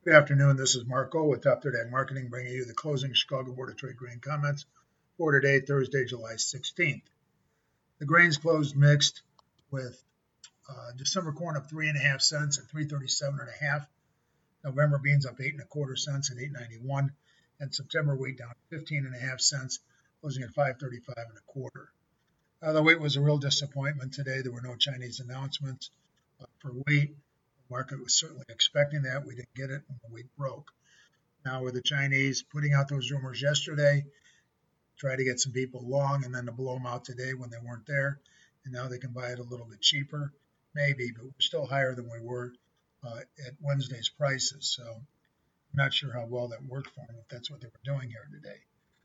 Good afternoon. This is Marco with Top Third Ag Marketing, bringing you the closing Chicago Board of Trade grain comments for today, Thursday, July 16th. The grains closed mixed with December corn up 3.5 cents at 337.5. November beans up 8.25 cents at 8.91, and September wheat down 15.5 cents, closing at 5.35 1/4. The wheat was a real disappointment today. There were no Chinese announcements for wheat. The market was certainly expecting that. We didn't get it, and the wheat broke. Now, with the Chinese putting out those rumors yesterday, try to get some people long and then to blow them out today when they weren't there, and now they can buy it a little bit cheaper, maybe, but we're still higher than we were at Wednesday's prices. So I'm not sure how well that worked for them if that's what they were doing here today.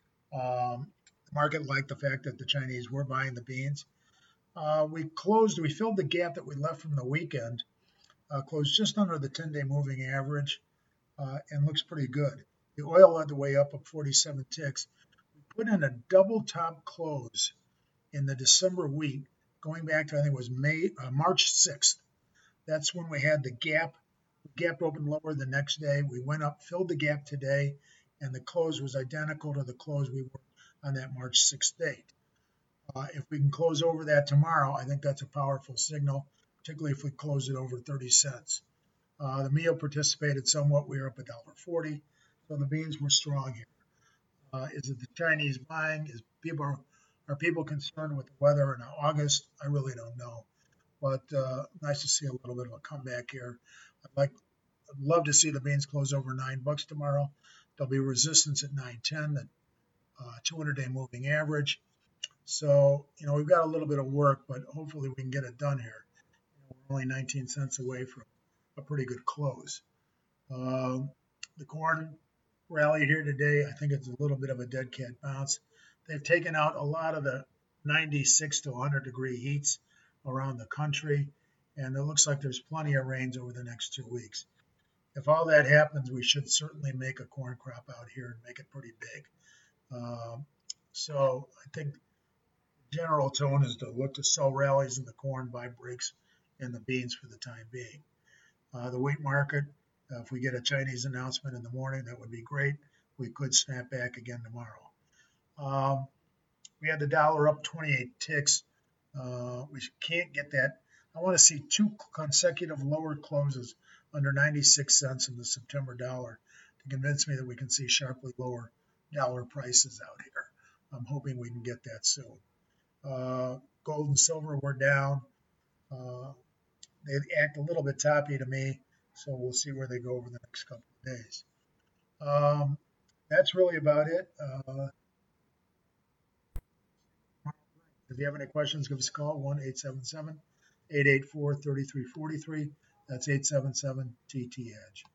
The market liked the fact that the Chinese were buying the beans. We filled the gap that we left from the weekend, closed just under the 10-day moving average, and looks pretty good. The oil led the way up 47 ticks. We put in a double top close in the December week, going back to I think it was March 6th. That's when we had the gap. The gap opened lower the next day. We went up, filled the gap today, and the close was identical to the close we were on that March 6th date. If we can close over that tomorrow, I think that's a powerful signal, particularly if we close it over 30 cents. The meal participated somewhat. We were up $1.40, so the beans were strong here. Is it the Chinese buying? Are people concerned with the weather in August? I really don't know, but nice to see a little bit of a comeback here. I'd love to see the beans close over $9 tomorrow. There'll be resistance at 9.10, the 200-day moving average. So we've got a little bit of work, but hopefully we can get it done here. We're only 19 cents away from a pretty good close. The corn rallied here today. I think it's a little bit of a dead cat bounce. They've taken out a lot of the 96 to 100 degree heats around the country, and it looks like there's plenty of rains over the next 2 weeks. If all that happens, we should certainly make a corn crop out here and make it pretty big. So I think the general tone is to look to sell rallies in the corn, buy breaks in the beans for the time being. The wheat market, if we get a Chinese announcement in the morning, that would be great. We could snap back again tomorrow. We had the dollar up 28 ticks. We can't get that. I want to see 2 consecutive lower closes under 96 cents in the September dollar to convince me that we can see sharply lower dollar prices out here. I'm hoping we can get that soon. Gold and silver were down. They act a little bit toppy to me, so we'll see where they go over the next couple of days. That's really about it. If you have any questions, give us a call, 1-877-884-3343. That's 877-TT-EDGE.